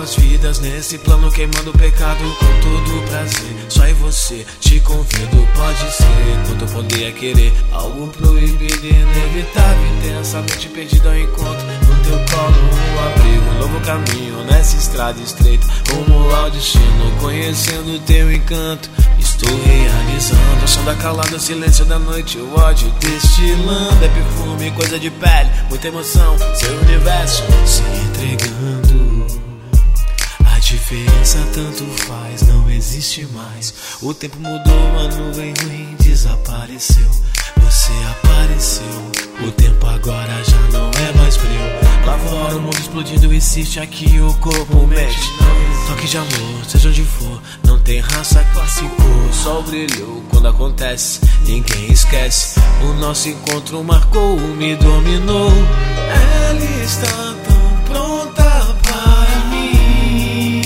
duas vidas nesse plano, queimando o pecado com todo prazer. Só em você te convido, pode ser. Quanto poder é querer algo proibido e inevitável, intensamente perdido ao encontro. No teu colo um abrigo, um novo caminho nessa estrada estreita, rumo ao destino, conhecendo o teu encanto. Estou realizando o som da calada, o silêncio da noite, o ódio destilando. É perfume, coisa de pele, muita emoção, seu universo se entregando. A diferença tanto faz, não existe mais. O tempo mudou, a nuvem ruim desapareceu. Você apareceu, o tempo agora já não é mais frio. Lá fora o mundo explodindo, insiste aqui o corpo mexe. Toque de amor, seja onde for, não tem raça, classe, cor. O sol brilhou quando acontece, ninguém esquece. O nosso encontro marcou, me dominou. Ela está tão pronta para mim.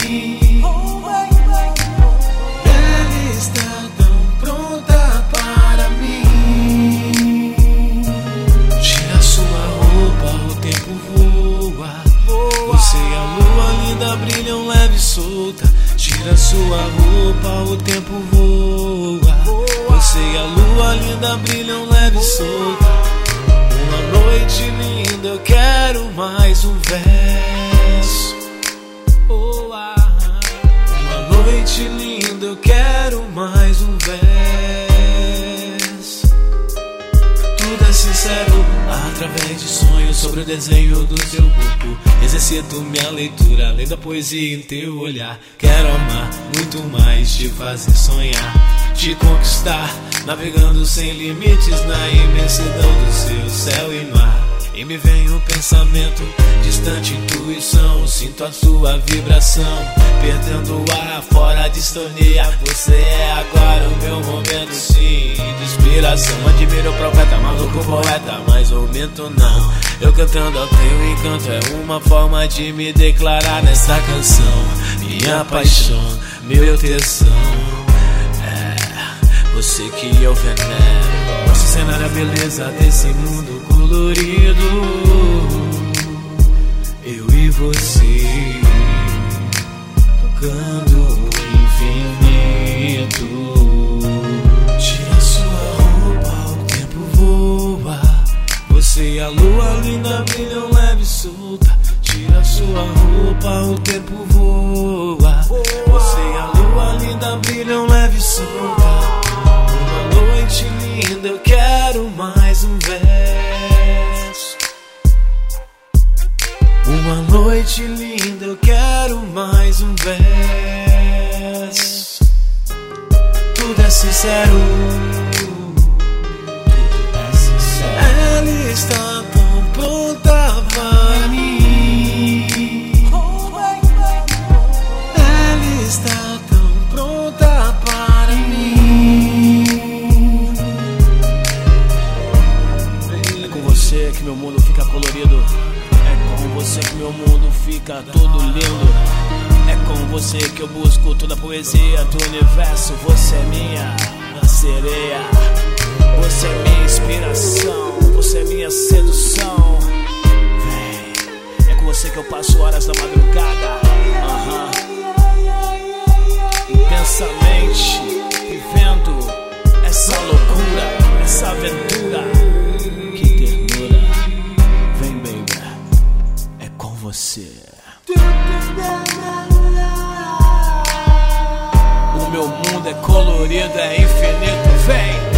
Ela está tão pronta para mim. Tira sua roupa, o tempo voa. Você e a lua linda brilham leve e solta. Tira sua roupa, o tempo voa. Você e a lua linda brilham leve e solta. Uma noite linda, eu quero mais um verso. Uma noite linda, eu quero mais um verso. Tudo é sincero, através de sonhos, sobre o desenho do teu corpo. Exercito minha leitura, além da poesia em teu olhar. Quero amar muito mais, te fazer sonhar, te conquistar, navegando sem limites na imensidão do seu céu e mar. E me vem um pensamento, distante intuição, sinto a sua vibração, perdendo o ar, fora de distonia. Você é agora o meu momento, sim, de inspiração. Admiro o profeta, maluco poeta, mas o mento não. Eu cantando ao teu encanto, é uma forma de me declarar nessa canção. Minha paixão, meu tesão, você que eu venero. Nossa cenário, a beleza desse mundo colorido. Eu e você tocando o infinito. Tira sua roupa, o tempo voa. Você e a lua linda brilham leve e solta. Tira sua roupa, o tempo voa. Você e a lua linda brilham leve e solta. Uma noite linda, eu quero mais um verso. Uma noite linda, eu quero mais um verso. Tudo é sincero, tudo é sincero. Ela está tão pronta para mim. Ela está tão pronta para mim. É com você que meu mundo fica colorido. É com você que meu mundo fica todo lindo. É com você que eu busco toda a poesia do universo. Você é minha sereia, você é minha inspiração, você é minha sedução. Vem, é com você que eu passo horas da madrugada, intensamente vivendo essa loucura, essa aventura. Que ternura. Vem, baby, é com você. O meu mundo é colorido, é infinito, vem.